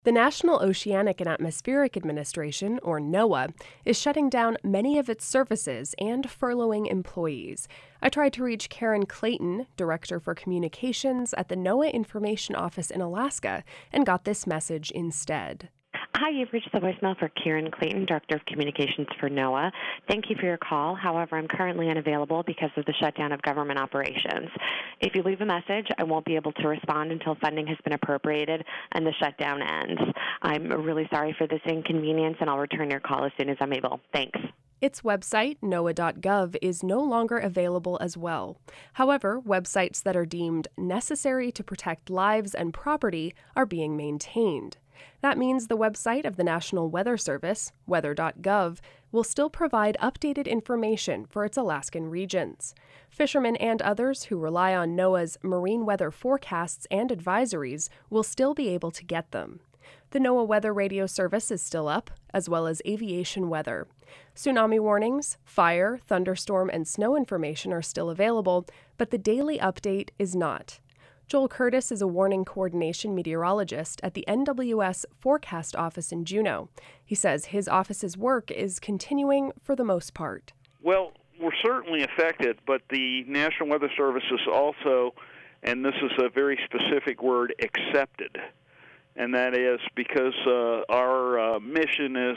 The National Oceanic and Atmospheric Administration, or NOAA, is shutting down many of its services and furloughing employees. I tried to reach Karen Clayton, Director for Communications at the NOAA Information Office in Alaska, and got this message instead. Hi, you've reached the voicemail for Karen Clayton, Director of Communications for NOAA. Thank you for your call. However, I'm currently unavailable because of the shutdown of government operations. If you leave a message, I won't be able to respond until funding has been appropriated and the shutdown ends. I'm really sorry for this inconvenience, and I'll return your call as soon as I'm able. Thanks. Its website, NOAA.gov, is no longer available as well. However, websites that are deemed necessary to protect lives and property are being maintained. That means the website of the National Weather Service, weather.gov, will still provide updated information for its Alaskan regions. Fishermen and others who rely on NOAA's marine weather forecasts and advisories will still be able to get them. The NOAA Weather Radio Service is still up, as well as aviation weather. Tsunami warnings, fire, thunderstorm, and snow information are still available, but the daily update is not. Joel Curtis is a warning coordination meteorologist at the NWS Forecast Office in Juneau. He says his office's work is continuing for the most part. Well, we're certainly affected, but the National Weather Service is also, and this is a very specific word, accepted. And that is because our mission is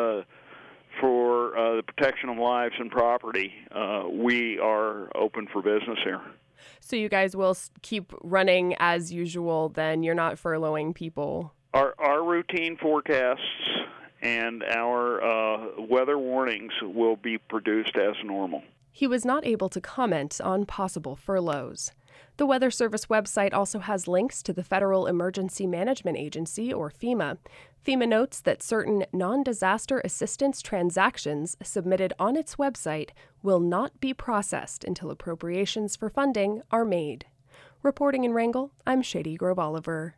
for the protection of lives and property. We are open for business here. So you guys will keep running as usual then? You're not furloughing people? Our routine forecasts and our weather warnings will be produced as normal. He was not able to comment on possible furloughs. The Weather Service website also has links to the Federal Emergency Management Agency, or FEMA. FEMA notes that certain non-disaster assistance transactions submitted on its website will not be processed until appropriations for funding are made. Reporting in Wrangell, I'm Shady Grove Oliver.